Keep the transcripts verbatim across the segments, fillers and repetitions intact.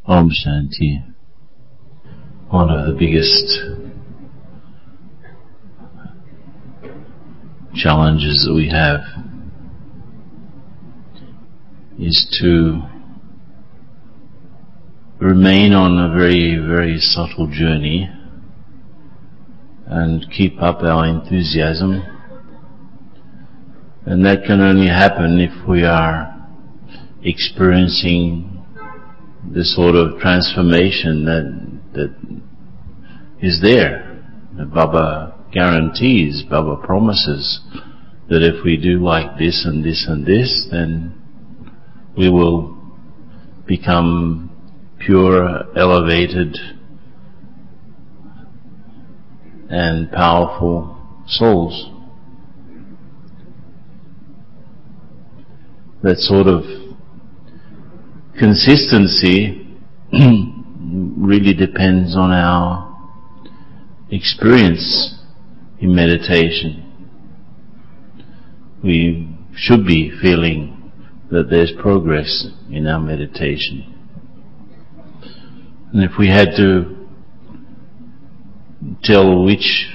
Om Shanti. One of the biggest challenges that we have is to remain on a very, very subtle journey and keep up our enthusiasm. And that can only happen if we are experiencing the sort of transformation that that is there. That Baba guarantees, Baba promises that if we do like this and this and this, then we will become pure, elevated and powerful souls. That sort of consistency really depends on our experience in meditation. We should be feeling that there's progress in our meditation. And if we had to tell which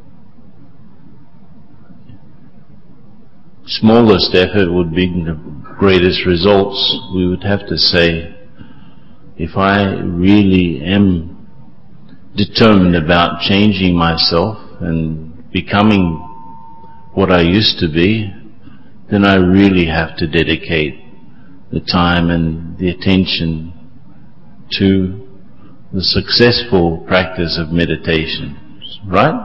smallest effort would bring the greatest results, we would have to say, if I really am determined about changing myself and becoming what I used to be, then I really have to dedicate the time and the attention to the successful practice of meditation. Right?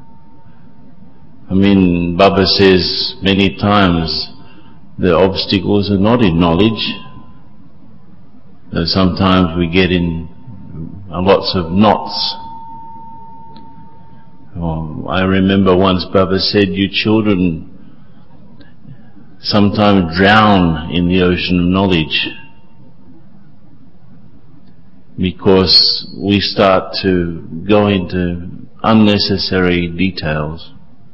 I mean, Baba says many times the obstacles are not in knowledge. Though sometimes we get in lots of knots. Oh, I remember once Baba said, you children sometimes drown in the ocean of knowledge because we start to go into unnecessary details.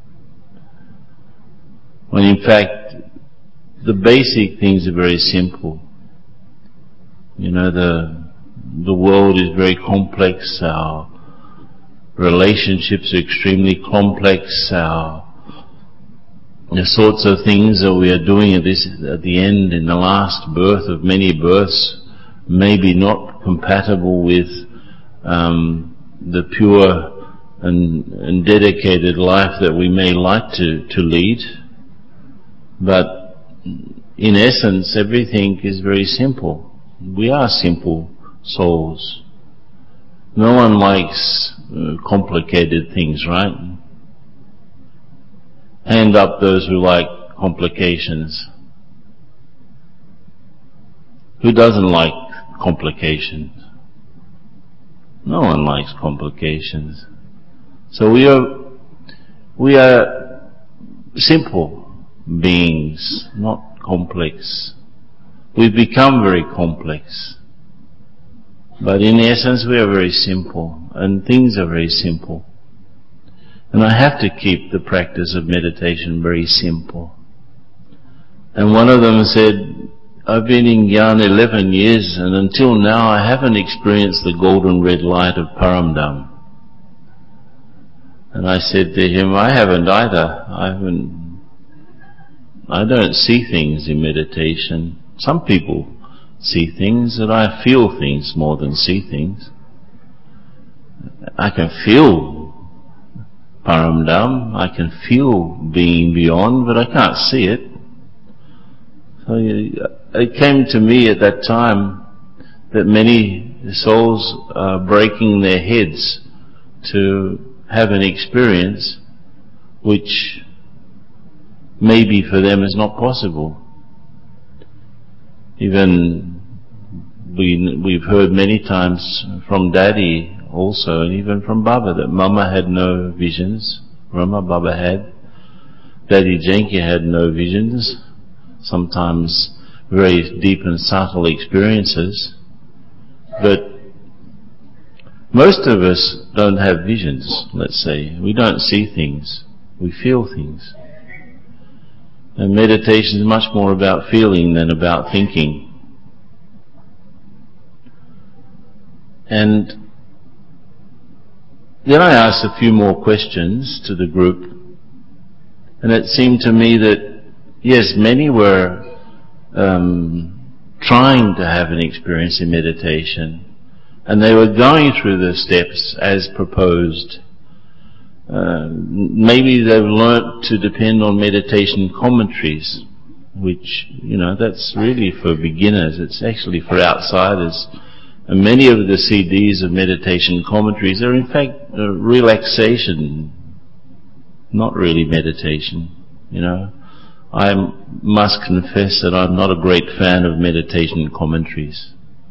When in fact, the basic things are very simple. You know, the the world is very complex, our relationships are extremely complex, our the sorts of things that we are doing at this at the end, in the last birth of many births, may be not compatible with um, the pure and, and dedicated life that we may like to, to lead. But in essence, everything is very simple. We are simple souls. No one likes uh, complicated things, right? Hand up those who like complications. Who doesn't like complications? No one likes complications. So we are, we are simple beings, not complex. We've become very complex. But in essence we are very simple, and things are very simple. And I have to keep the practice of meditation very simple. And one of them said, I've been in Gyan eleven years and until now I haven't experienced the golden red light of Paramdam. And I said to him, I haven't either. I haven't I don't see things in meditation. Some people see things, and I feel things more than see things. I can feel Paramdam, I can feel being beyond, but I can't see it. So it came to me at that time that many souls are breaking their heads to have an experience which maybe for them is not possible. Even we, we've heard many times from Daddy also, and even from Baba, that Mama had no visions. Rama Baba had. Daddy Janki had no visions. Sometimes very deep and subtle experiences. But most of us don't have visions, let's say. We don't see things. We feel things. And meditation is much more about feeling than about thinking. And then I asked a few more questions to the group, and it seemed to me that, yes, many were um, trying to have an experience in meditation, and they were going through the steps as proposed. Uh, maybe they've learnt to depend on meditation commentaries, which, you know, that's really for beginners. It's actually for outsiders. And many of the C Ds of meditation commentaries are in fact uh, relaxation, not really meditation. You know, I must confess that I'm not a great fan of meditation commentaries.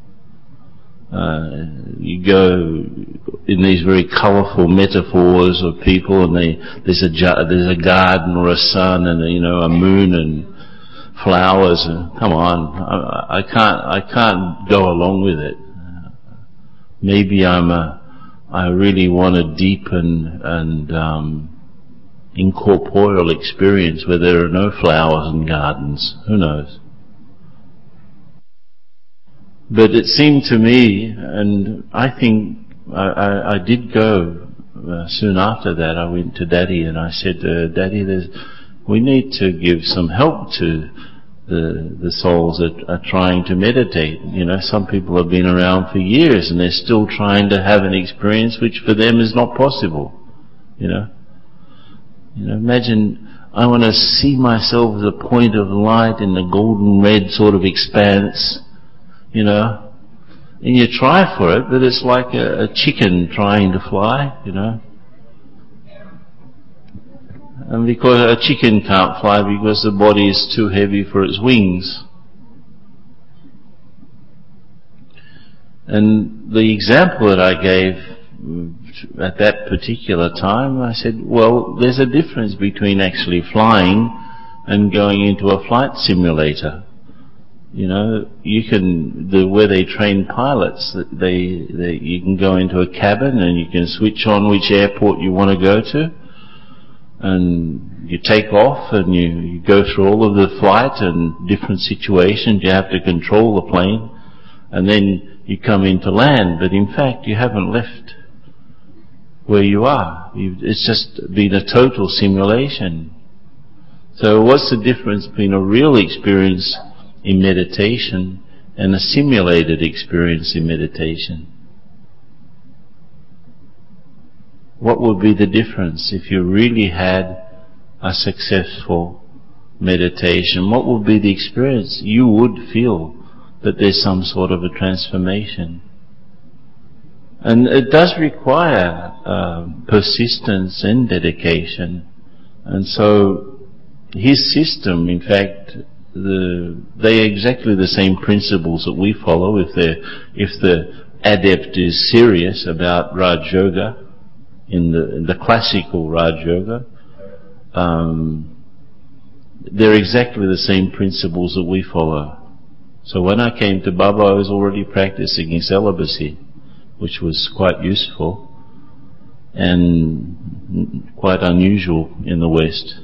Uh, you go in these very colourful metaphors of people, and they, there's a there's a garden or a sun, and a, you know, a moon and flowers. And come on, I, I can't I can't go along with it. Maybe I'm a I really want a deep and and um, incorporeal experience where there are no flowers and gardens. Who knows? But it seemed to me, and I think I, I, I did go uh, soon after that. I went to Daddy and I said, uh, Daddy, there's, we need to give some help to the the souls that are trying to meditate. You know, some people have been around for years and they're still trying to have an experience which for them is not possible. You know, you know, imagine I want to see myself as a point of light in the golden red sort of expanse. You know, and you try for it, but it's like a, a chicken trying to fly, you know. And because a chicken can't fly because the body is too heavy for its wings. And the example that I gave at that particular time, I said, well, there's a difference between actually flying and going into a flight simulator. You know, you can, the, where they train pilots, they, they, you can go into a cabin and you can switch on which airport you want to go to, and you take off and you, you go through all of the flight and different situations. You have to control the plane, and then you come into land, but in fact you haven't left where you are. You've, it's just been a total simulation. So what's the difference between a real experience in meditation and a simulated experience in meditation? What would be the difference if you really had a successful meditation? What would be the experience? You would feel that there's some sort of a transformation. And it does require uh, persistence and dedication. And so his system, in fact, The, they are exactly the same principles that we follow. If the if the adept is serious about Raj Yoga, in the in the classical Raj Yoga, um, they're exactly the same principles that we follow. So when I came to Baba, I was already practicing in celibacy, which was quite useful and quite unusual in the West.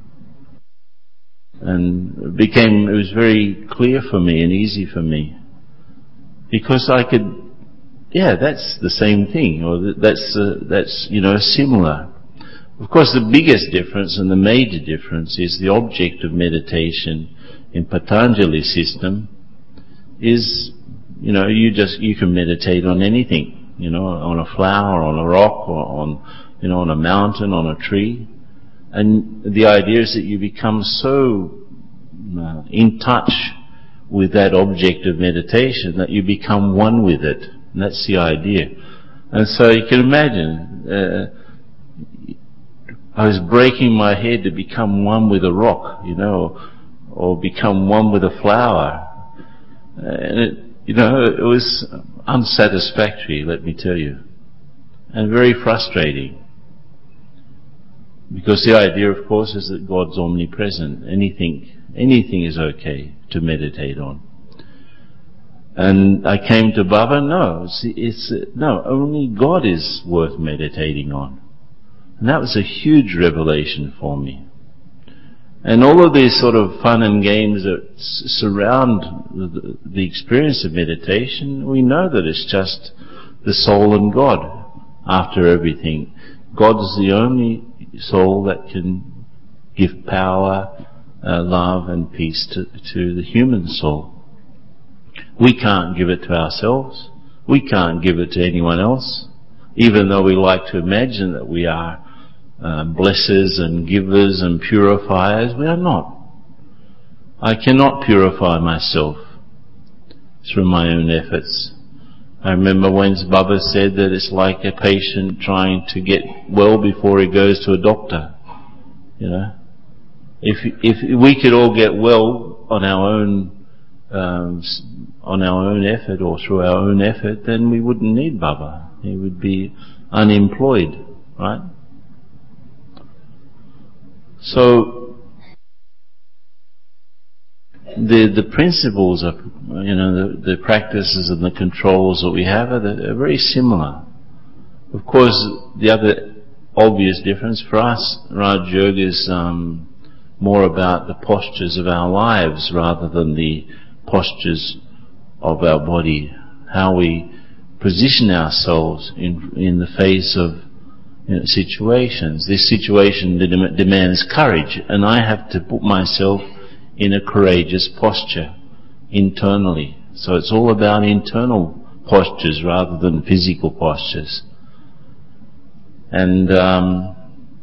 And it became, it was very clear for me and easy for me, because I could, yeah, that's the same thing, or that's, uh, that's, you know, similar. Of course, the biggest difference and the major difference is the object of meditation in Patanjali's system is, you know, you just, you can meditate on anything, you know, on a flower, on a rock, or on, you know, on a mountain, on a tree. And the idea is that you become so uh, in touch with that object of meditation that you become one with it. And that's the idea. And so you can imagine, uh, I was breaking my head to become one with a rock, you know, or, or become one with a flower. And it, you know, it was unsatisfactory, let me tell you, and very frustrating. Because the idea, of course, is that God's omnipresent. Anything, anything is okay to meditate on. And I came to Baba, no, it's, it's, no, only God is worth meditating on. And that was a huge revelation for me. And all of these sort of fun and games that s- surround the, the experience of meditation, we know that it's just the soul and God after everything. God's the only soul that can give power, uh, love and peace to, to the human soul. We can't give it to ourselves. We can't give it to anyone else. Even though we like to imagine that we are uh, blessers and givers and purifiers, we are not. I cannot purify myself through my own efforts. I remember when Baba said that it's like a patient trying to get well before he goes to a doctor. You know, if if we could all get well on our own um, on our own effort or through our own effort, then we wouldn't need Baba. He would be unemployed, right? So the the principles of, you know, the, the practices and the controls that we have are, the, are very similar. Of course, the other obvious difference for us, Raj Yoga, is um, more about the postures of our lives rather than the postures of our body, how we position ourselves in in the face of, you know, situations. This situation demands courage, and I have to put myself in a courageous posture internally. So it's all about internal postures rather than physical postures. And um,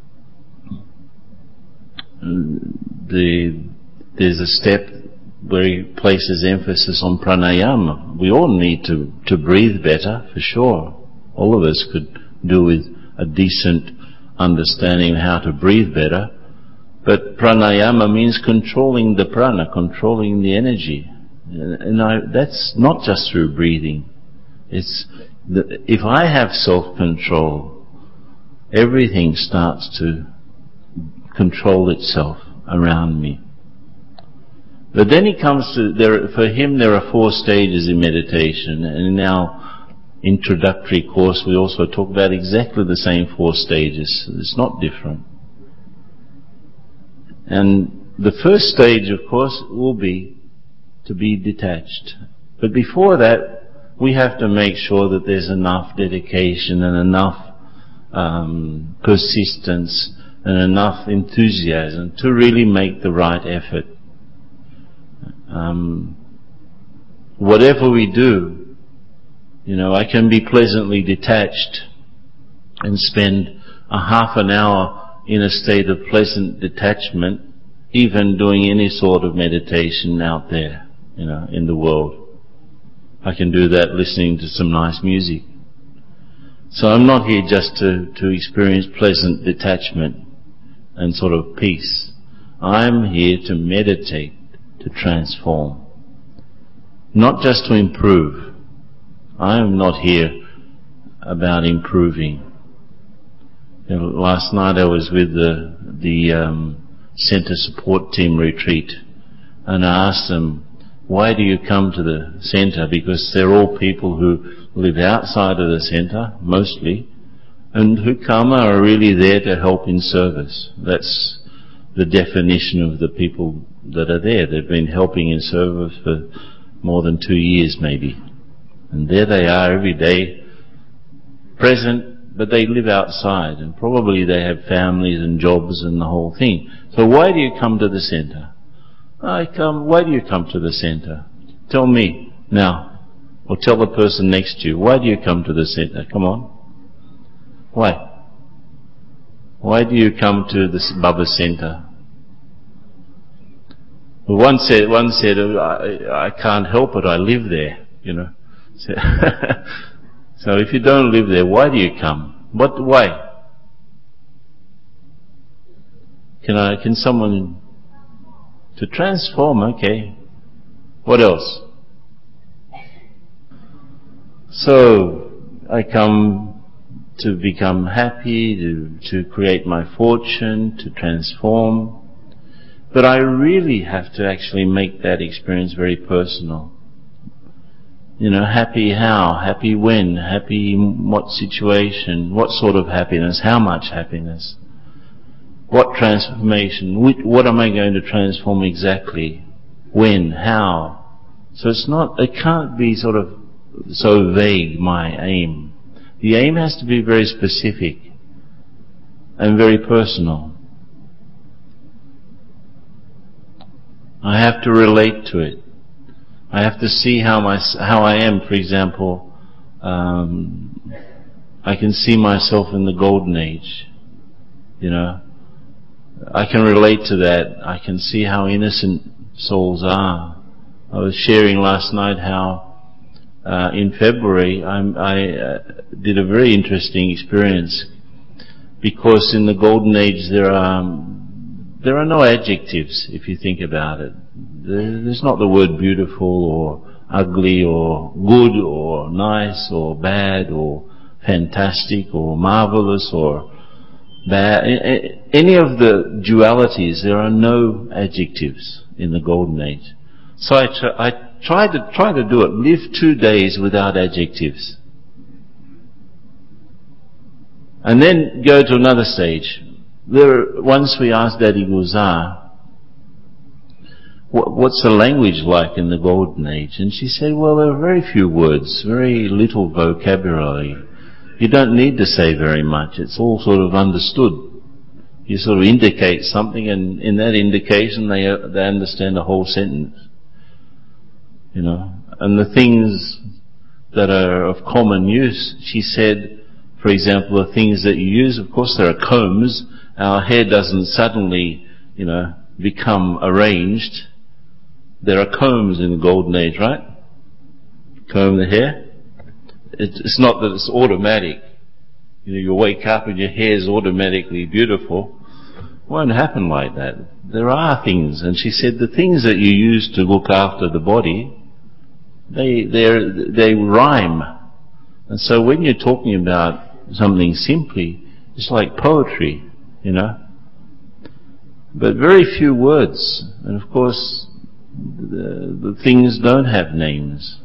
the there's a step where he places emphasis on pranayama. We all need to, to breathe better, for sure. All of us could do with a decent understanding of how to breathe better. But pranayama means controlling the prana, controlling the energy. And I, that's not just through breathing. It's the, if I have self-control, everything starts to control itself around me. But then he comes to, there, for him there are four stages in meditation, and in our introductory course we also talk about exactly the same four stages. It's not different. And the first stage, of course, will be to be detached. But before that, we have to make sure that there's enough dedication and enough um, persistence and enough enthusiasm to really make the right effort. Um, whatever we do, you know, I can be pleasantly detached and spend a half an hour in a state of pleasant detachment, even doing any sort of meditation out there, you know, in the world. I can do that listening to some nice music. So I'm not here just to, to experience pleasant detachment and sort of peace. I'm here to meditate, to transform. Not just to improve. I am not here about improving. You know, last night I was with the, the um, Centre Support Team retreat, and I asked them, why do you come to the centre? Because they're all people who live outside of the centre, mostly, and who come are really there to help in service. That's the definition of the people that are there. They've been helping in service for more than two years maybe. And there they are every day, present, but they live outside, and probably they have families and jobs and the whole thing. So why do you come to the centre? I come, why do you come to the centre? Tell me now, or tell the person next to you, why do you come to the centre? Come on. Why? Why do you come to this Baba Centre? Well, one said, one said, I, I can't help it, I live there, you know. So, so if you don't live there, why do you come? What, why? Can I, can someone, to transform, okay. What else? So, I come to become happy, to, to create my fortune, to transform. But I really have to actually make that experience very personal. You know, happy how? Happy when? Happy in what situation? What sort of happiness? How much happiness? What transformation? What am I going to transform exactly? When? How? So it's not, it can't be sort of so vague, my aim. The aim has to be very specific and very personal. I have to relate to it. I have to see how my how I am. For example, um, I can see myself in the golden age. You know, I can relate to that. I can see how innocent souls are. I was sharing last night how uh, in February I'm, I uh, did a very interesting experience, because in the golden age there are um, there are no adjectives, if you think about it. There's not the word beautiful or ugly or good or nice or bad or fantastic or marvelous or bad. Any of the dualities, there are no adjectives in the golden age. So I, tr- I tried to try to do it. Live two days without adjectives, and then go to another stage. There, once we asked Daddy Guzar, what, what's the language like in the golden age? And she said, well, there are very few words, very little vocabulary. You don't need to say very much. It's all sort of understood. You sort of indicate something, and in that indication they they understand a whole sentence. You know, and the things that are of common use, she said, for example, the things that you use, of course there are combs. Our hair doesn't suddenly, you know, become arranged. There are combs in the golden age, right? Comb the hair. It's not that it's automatic. You know, you wake up and your hair is automatically beautiful. It won't happen like that. There are things, and she said the things that you use to look after the body, they they they rhyme. And so when you're talking about something simply, it's like poetry, you know. But very few words, and of course the, the things don't have names.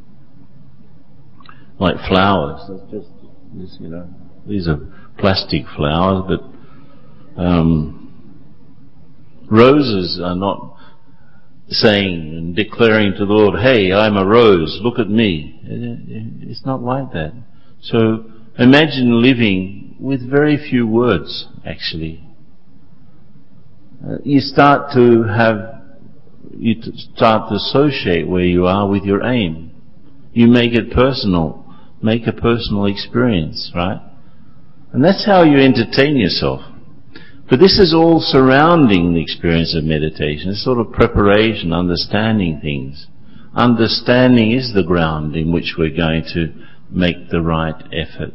Like flowers, that's just, just you know, these are plastic flowers, but um, roses are not saying and declaring to the Lord, hey, I'm a rose, look at me. It's not like that. So imagine living with very few words, actually. Uh, you start to have, you t- start to associate where you are with your aim. You make it personal. Make a personal experience, right? And that's how you entertain yourself. But this is all surrounding the experience of meditation. It's sort of preparation, understanding things. Understanding is the ground in which we're going to make the right effort.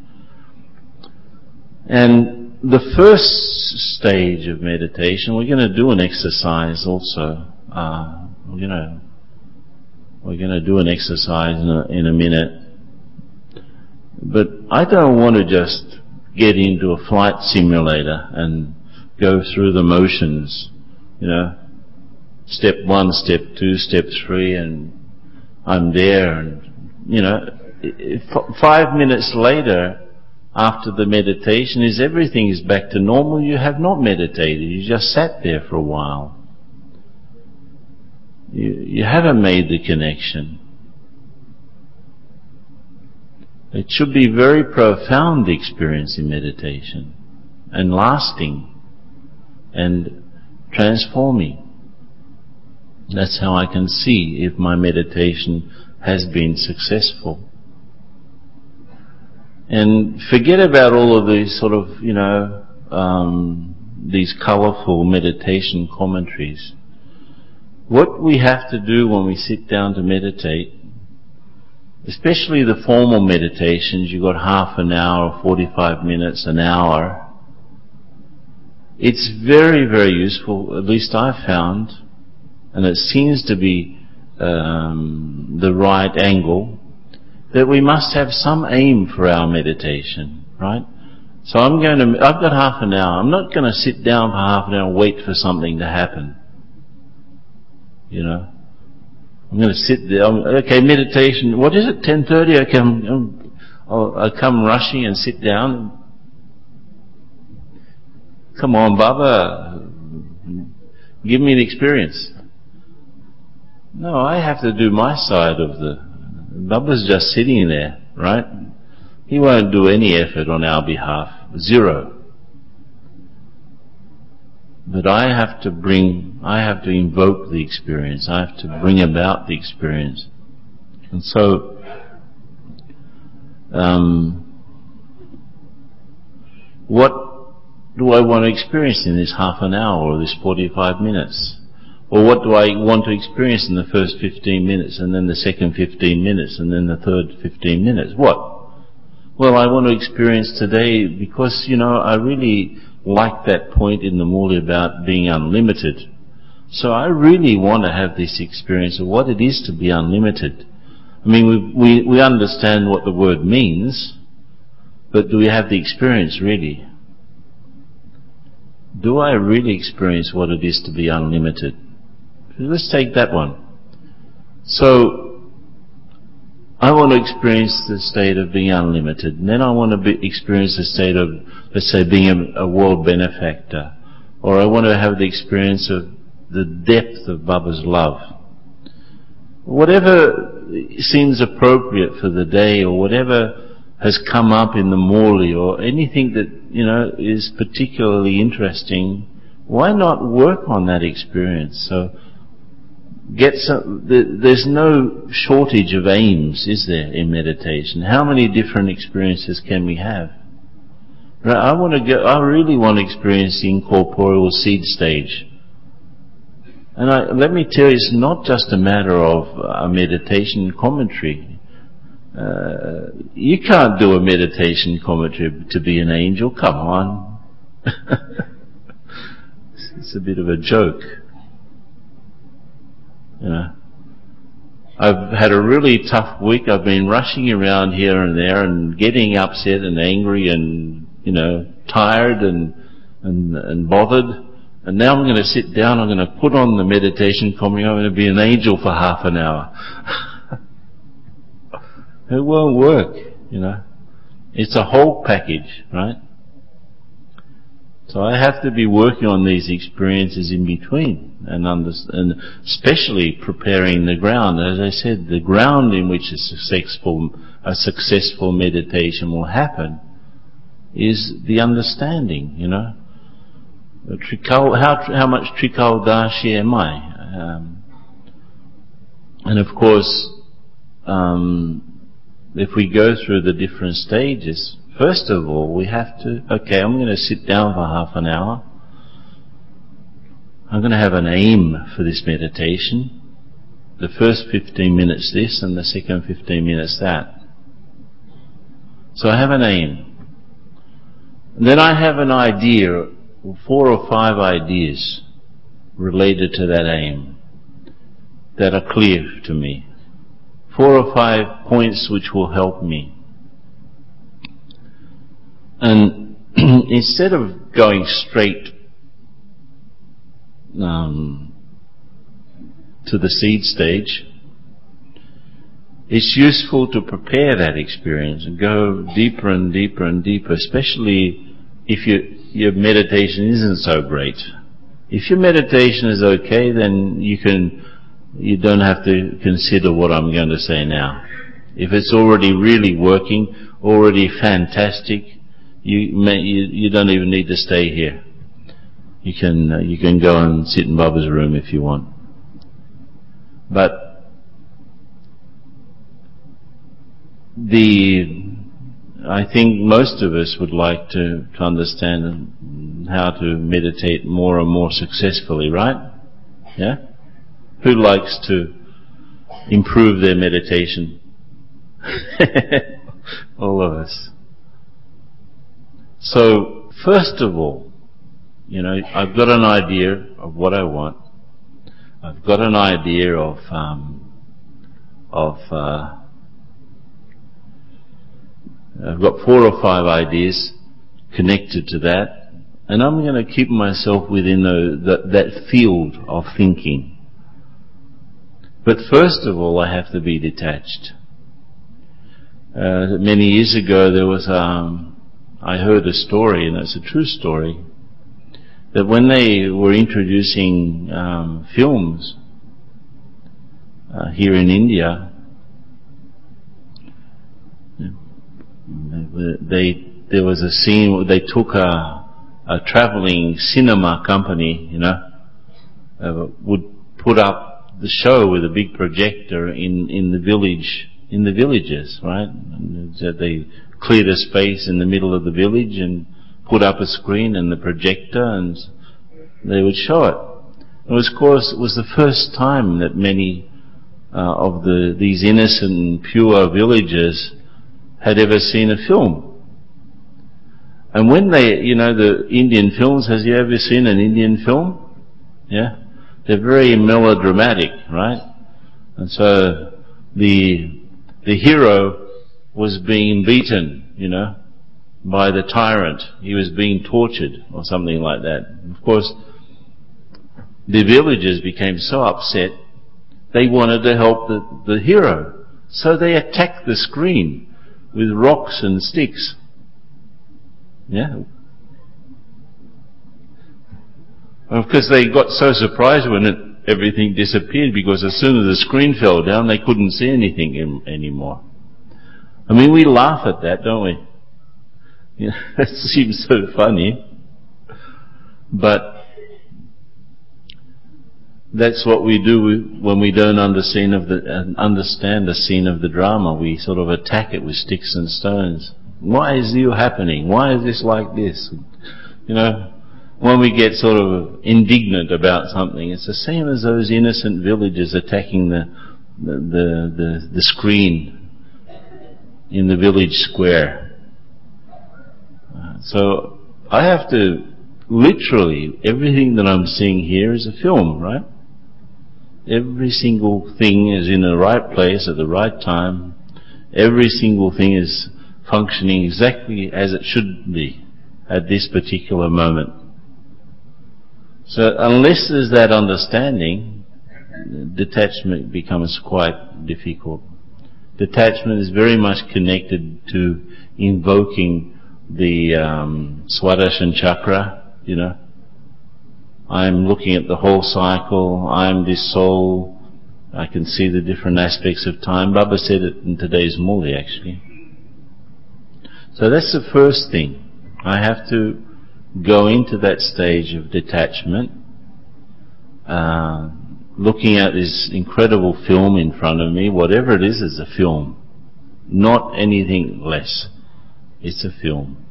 And the first stage of meditation, we're going to do an exercise also. Uh, we're going to we're going to do an exercise in a, in a minute. But I don't want to just get into a flight simulator and go through the motions, you know, step one, step two, step three, and I'm there, and, you know, f- five minutes later, after the meditation, is everything is back to normal. You have not meditated. You just sat there for a while. You, you haven't made the connection. It should be very profound experience in meditation, and lasting, and transforming. That's how I can see if my meditation has been successful. And forget about all of these sort of, you know, um, these colourful meditation commentaries. What we have to do when we sit down to meditate, especially the formal meditations, you've got half an hour, forty-five minutes, an hour. It's very, very useful, at least I've found, and it seems to be um, the right angle, that we must have some aim for our meditation, right? So I'm going to, I've got half an hour. I'm not going to sit down for half an hour and wait for something to happen. You know? I'm going to sit there. Okay, meditation. What is it? ten thirty. I come, I come rushing and sit down. Come on, Baba, give me an experience. No, I have to do my side of the. Baba's just sitting there, right? He won't do any effort on our behalf. Zero. But I have to bring, I have to invoke the experience. I have to bring about the experience. And so, um, what do I want to experience in this half an hour or this forty-five minutes? Or what do I want to experience in the first fifteen minutes and then the second fifteen minutes and then the third fifteen minutes? What? Well, I want to experience today because, you know, I really like that point in the Muli about being unlimited. So I really want to have this experience of what it is to be unlimited. I mean, we, we, we understand what the word means, but do we have the experience really? Do I really experience what it is to be unlimited? Let's take that one. So, I want to experience the state of being unlimited, and then I want to be, experience the state of, let's say, being a, a world benefactor, or I want to have the experience of the depth of Baba's love. Whatever seems appropriate for the day, or whatever has come up in the Muli, or anything that, you know, is particularly interesting, why not work on that experience? So, get some, there's no shortage of aims, is there, in meditation? How many different experiences can we have? I want to go, I really want to experience the incorporeal seed stage. And I, let me tell you, it's not just a matter of a meditation commentary. Uh, you can't do a meditation commentary to be an angel. Come on. It's a bit of a joke. You know, I've had a really tough week. I've been rushing around here and there and getting upset and angry and, you know, tired and, and, and bothered. And now I'm going to sit down, I'm going to put on the meditation commentary, I'm going to be an angel for half an hour. It won't work, you know. It's a whole package, right? So I have to be working on these experiences in between, and, under, and especially preparing the ground. As I said, the ground in which a successful, a successful meditation will happen is the understanding, you know. Trikal, how, how much Trikaldashi am I? Um, and of course, um, if we go through the different stages, first of all, we have to, okay, I'm going to sit down for half an hour. I'm going to have an aim for this meditation. The first fifteen minutes this and the second fifteen minutes that. So I have an aim. And then I have an idea, four or five ideas related to that aim that are clear to me. Four or five points which will help me. And instead of going straight um, to the seed stage, it's useful to prepare that experience and go deeper and deeper and deeper, especially if you, your meditation isn't so great. If your meditation is okay, then you can, you don't have to consider what I'm going to say now. If it's already really working, already fantastic, you may, you, you don't even need to stay here. You can uh, you can go and sit in Baba's room if you want. But the I think most of us would like to, to understand how to meditate more and more successfully, right? Yeah? Who likes to improve their meditation? All of us. So, first of all, you know, I've got an idea of what I want. I've got an idea of, um, of, uh, I've got four or five ideas connected to that, and I'm going to keep myself within the, the, that field of thinking. But first of all, I have to be detached. Uh, many years ago, there was, um, I heard a story, and it's a true story, that when they were introducing um, films uh, here in India, they there was a scene where they took a, a traveling cinema company, you know, uh, would put up the show with a big projector in, in the village, in the villages, right? And so they cleared a space in the middle of the village and put up a screen and the projector, and they would show it. It was, of course, it was the first time that many uh, of the these innocent and pure villagers had ever seen a film. And when they, you know, the Indian films, has you ever seen an Indian film? Yeah? They're very melodramatic, right? And so the, the hero was being beaten, you know, by the tyrant. He was being tortured or something like that. Of course, the villagers became so upset, they wanted to help the, the hero. So they attacked the screen with rocks and sticks. Yeah. Of course, they got so surprised when it, everything disappeared, because as soon as the screen fell down, they couldn't see anything in, anymore. I mean, we laugh at that, don't we? You know, it seems so funny. But that's what we do when we don't understand of the, understand the scene of the drama. We sort of attack it with sticks and stones. Why is this happening? Why is this like this? You know, when we get sort of indignant about something, it's the same as those innocent villagers attacking the the the, the, the screen in the village square. Uh, so I have to literally, everything that I'm seeing here is a film, right? Every single thing is in the right place at the right time. Every single thing is functioning exactly as it should be at this particular moment. So unless there's that understanding, detachment becomes quite difficult. Detachment is very much connected to invoking the um, Swadharshana chakra, you know. I'm looking at the whole cycle, I'm this soul, I can see the different aspects of time. Baba said it in today's Muli, actually. So that's the first thing. I have to go into that stage of detachment, uh, looking at this incredible film in front of me. Whatever it is, is a film. Not anything less. It's a film.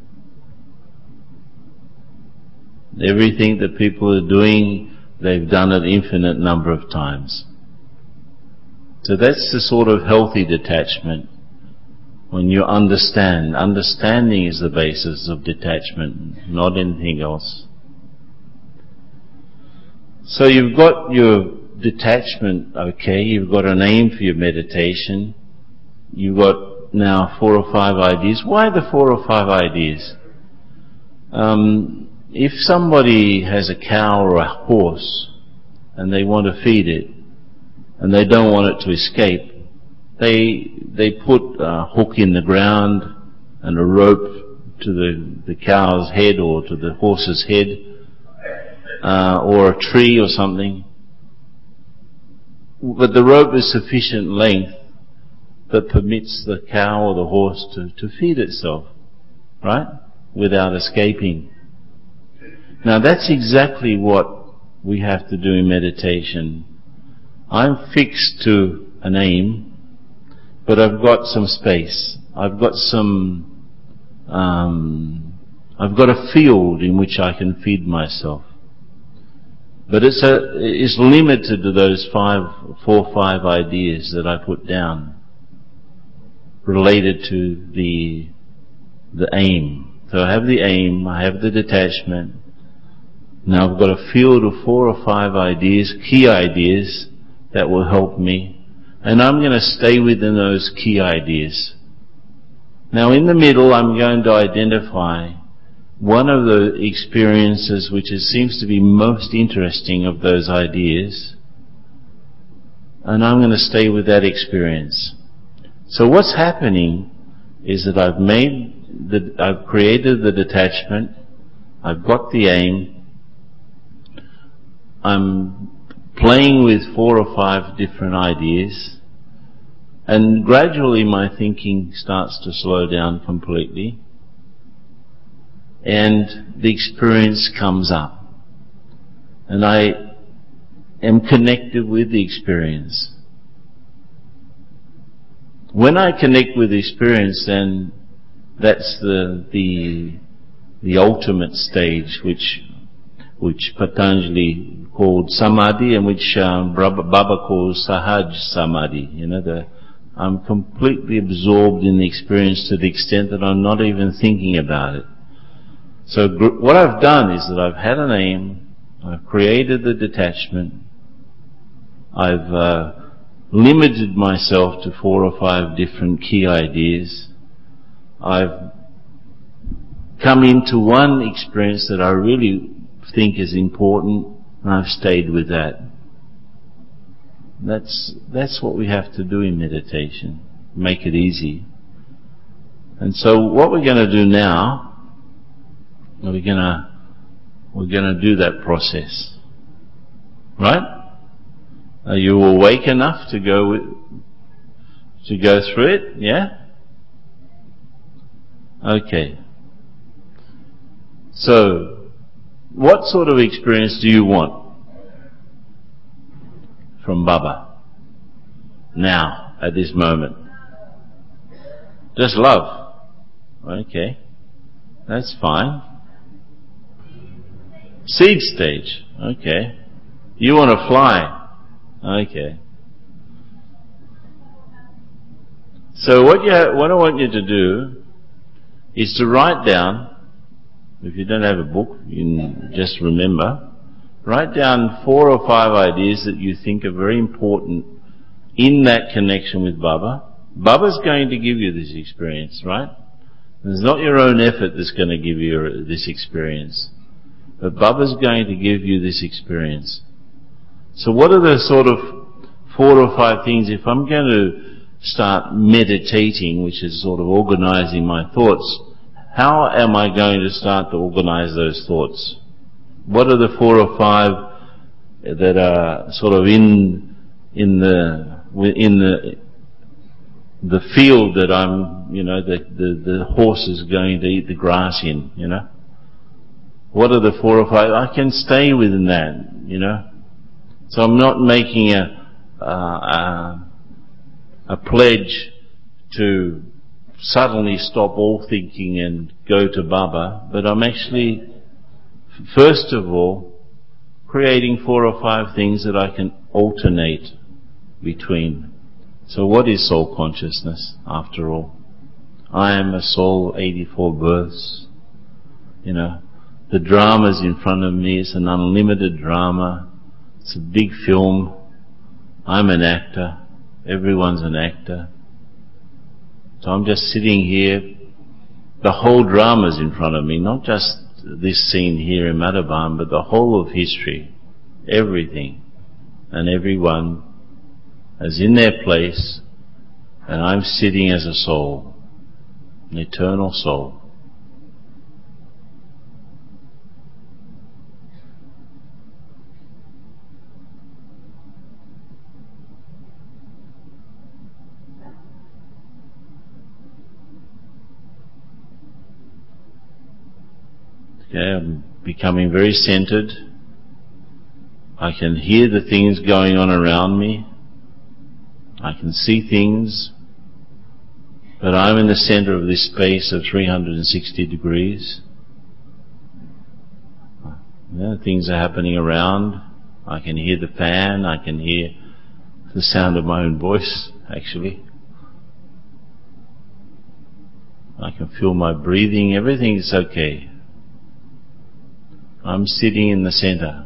Everything that people are doing, they've done it infinite number of times. So that's the sort of healthy detachment. When you understand, understanding is the basis of detachment, not anything else. So you've got your detachment, okay, you've got an aim for your meditation, you've got now four or five ideas. Why the four or five ideas? Um, if somebody has a cow or a horse and they want to feed it and they don't want it to escape, They they put a hook in the ground and a rope to the, the cow's head or to the horse's head, uh, or a tree or something. But the rope is sufficient length that permits the cow or the horse to, to feed itself, right? Without escaping. Now that's exactly what we have to do in meditation. I'm fixed to an aim, but I've got some space. I've got some, um, I've got a field in which I can feed myself. But it's a, it's limited to those five, four or five ideas that I put down related to the, the aim. So I have the aim, I have the detachment. Now I've got a field of four or five ideas, key ideas that will help me. And I'm going to stay within those key ideas. Now in the middle, I'm going to identify one of the experiences which is, seems to be most interesting of those ideas. And I'm going to stay with that experience. So what's happening is that I've made the, I've created the detachment. I've got the aim. I'm playing with four or five different ideas. And gradually my thinking starts to slow down completely, and the experience comes up. And I am connected with the experience. When I connect with the experience, then that's the the the ultimate stage, which which Patanjali called samadhi, and which um, Baba calls sahaj samadhi. You know, the I'm completely absorbed in the experience to the extent that I'm not even thinking about it. So gr- what I've done is that I've had an aim, I've created the detachment, I've uh, limited myself to four or five different key ideas. I've come into one experience that I really think is important, and I've stayed with that. That's that's what we have to do in meditation. Make it easy. And so what we're going to do now, we're going to we're going to do that process, right? Are you awake enough to go with, to go through it? Yeah. Okay. So, what sort of experience do you want from Baba now, at this moment? Just love. Okay. That's fine. Seed stage. Okay. You want to fly. Okay. So what you ha- what I want you to do is to write down, if you don't have a book, you can just remember, write down four or five ideas that you think are very important in that connection with Baba. Baba's going to give you this experience, right? It's not your own effort that's going to give you this experience, but Baba's going to give you this experience. So what are the sort of four or five things, if I'm going to start meditating, which is sort of organizing my thoughts, how am I going to start to organize those thoughts? What are the four or five that are sort of in in the in the the field that I'm, you know, the, the, the horse is going to eat the grass in, you know? What are the four or five? I can stay within that, you know? So I'm not making a, uh, a, a pledge to suddenly stop all thinking and go to Baba, but I'm actually, first of all, creating four or five things that I can alternate between. So what is soul consciousness, after all? I am a soul, eighty-four births. You know, the drama's in front of me. It's an unlimited drama. It's a big film. I'm an actor. Everyone's an actor. So I'm just sitting here. The whole drama's in front of me, not just this scene here in Madhavan, but the whole of history. Everything. And everyone is in their place, and I'm sitting as a soul, an eternal soul. Okay, I'm becoming very centered. I can hear the things going on around me. I can see things, but I'm in the center of this space of three hundred sixty degrees. Yeah, things are happening around. I can hear the fan. I can hear the sound of my own voice, actually. I can feel my breathing. Everything is okay. I'm sitting in the center.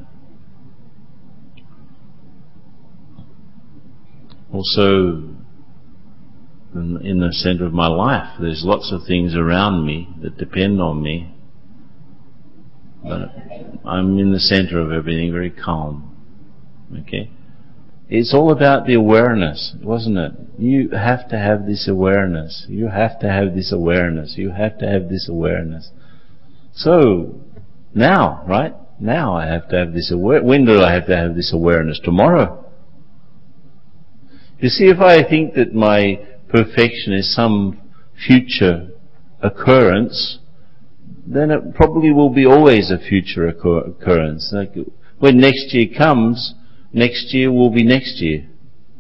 Also, in the center of my life, there's lots of things around me that depend on me, but I'm in the center of everything, very calm. Okay? It's all about the awareness, wasn't it? You have to have this awareness. You have to have this awareness. You have to have this awareness. So, now, right? Now I have to have this awareness. When do I have to have this awareness? Tomorrow. You see, if I think that my perfection is some future occurrence, then it probably will be always a future occur- occurrence. Like when next year comes, next year will be next year.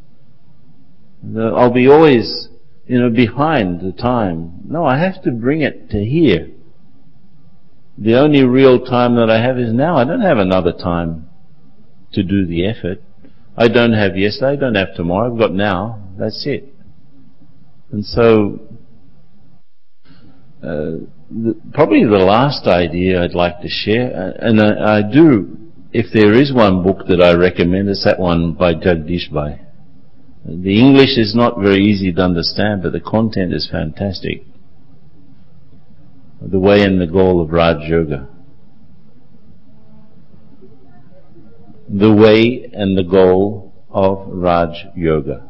I'll be always, you know, behind the time. No, I have to bring it to here. The only real time that I have is now. I don't have another time to do the effort. I don't have yesterday, I don't have tomorrow, I've got now. That's it. And so, uh, the, probably the last idea I'd like to share, and I, I do, if there is one book that I recommend, it's that one by Jagdish Bhai. The English is not very easy to understand, but the content is fantastic. The Way and the Goal of Raj Yoga. The Way and the Goal of Raj Yoga.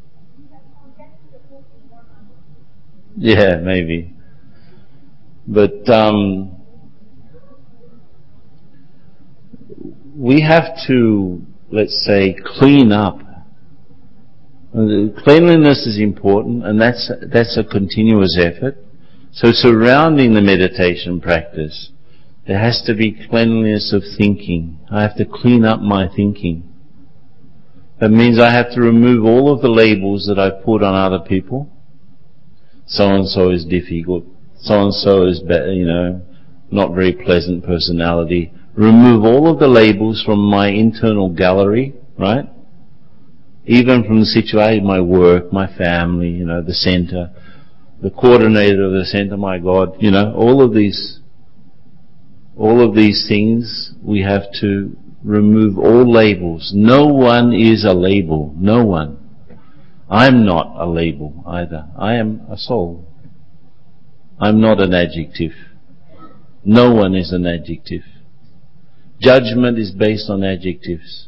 Yeah, maybe. But um, we have to, let's say, clean up. Cleanliness is important, and that's that's a continuous effort. So surrounding the meditation practice, there has to be cleanliness of thinking. I have to clean up my thinking. That means I have to remove all of the labels that I put on other people. So-and-so is difficult. So-and-so is, better, you know, not very pleasant personality. Remove all of the labels from my internal gallery, right? Even from the situation, my work, my family, you know, the center, the coordinator of the center, my God, you know, all of these, all of these things, we have to remove all labels. No one is a label. No one. I'm not a label either. I am a soul. I'm not an adjective. No one is an adjective. Judgment is based on adjectives.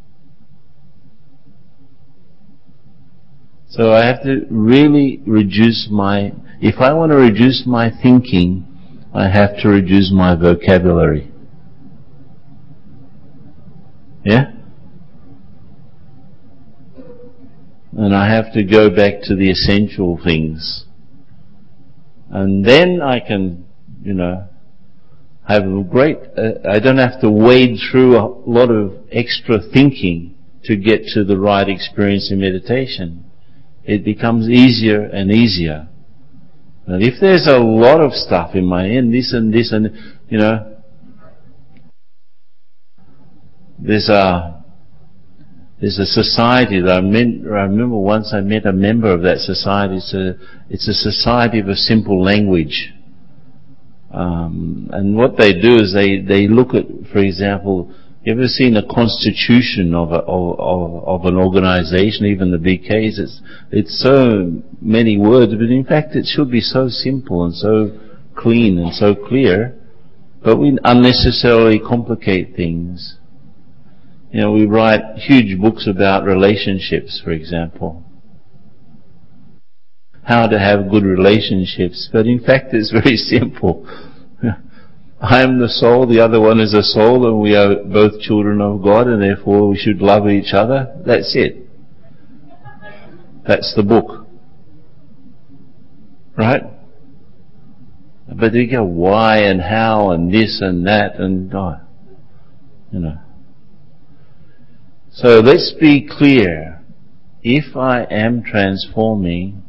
So I have to really reduce my, if I want to reduce my thinking, I have to reduce my vocabulary. Yeah? And I have to go back to the essential things. And then I can, you know, have a great, uh, I don't have to wade through a lot of extra thinking to get to the right experience in meditation. It becomes easier and easier. And if there's a lot of stuff in my head, this and this and, you know, there's a, there's a society that I, met, I remember once I met a member of that society. It's a, it's a society of a simple language. Um, and what they do is they, they look at, for example, you ever seen a constitution of, a, of, of, of an organization, even the B Ks? It's, it's so many words, but in fact it should be so simple and so clean and so clear, but we unnecessarily complicate things. You know, we write huge books about relationships, for example. How to have good relationships, but in fact it's very simple. I am the soul, the other one is a soul, and we are both children of God, and therefore we should love each other. That's it. That's the book. Right? But you go why and how and this and that and oh, you know. So let's be clear. If I am transforming,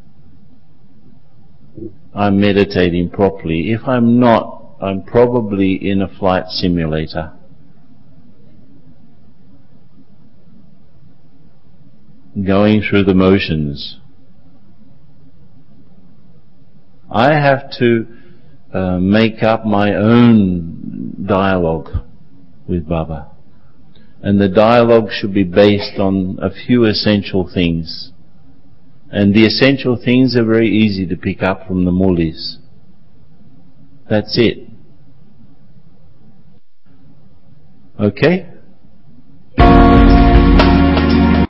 I'm meditating properly. If I'm not, I'm probably in a flight simulator. Going through the motions. I have to uh, make up my own dialogue with Baba. And the dialogue should be based on a few essential things. And the essential things are very easy to pick up from the mulis. That's it. Okay?